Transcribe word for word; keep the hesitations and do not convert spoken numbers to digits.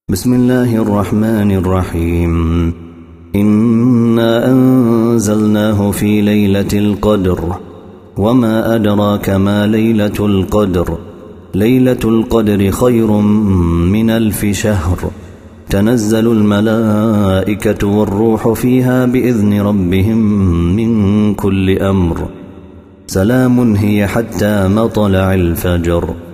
بسم الله الرحمن الرحيم. إنا أنزلناه في ليلة القدر وما أدراك ما ليلة القدر ليلة القدر خير من ألف شهر تنزل الملائكة والروح فيها بإذن ربهم من كل أمر سلام هي حتى مطلع الفجر.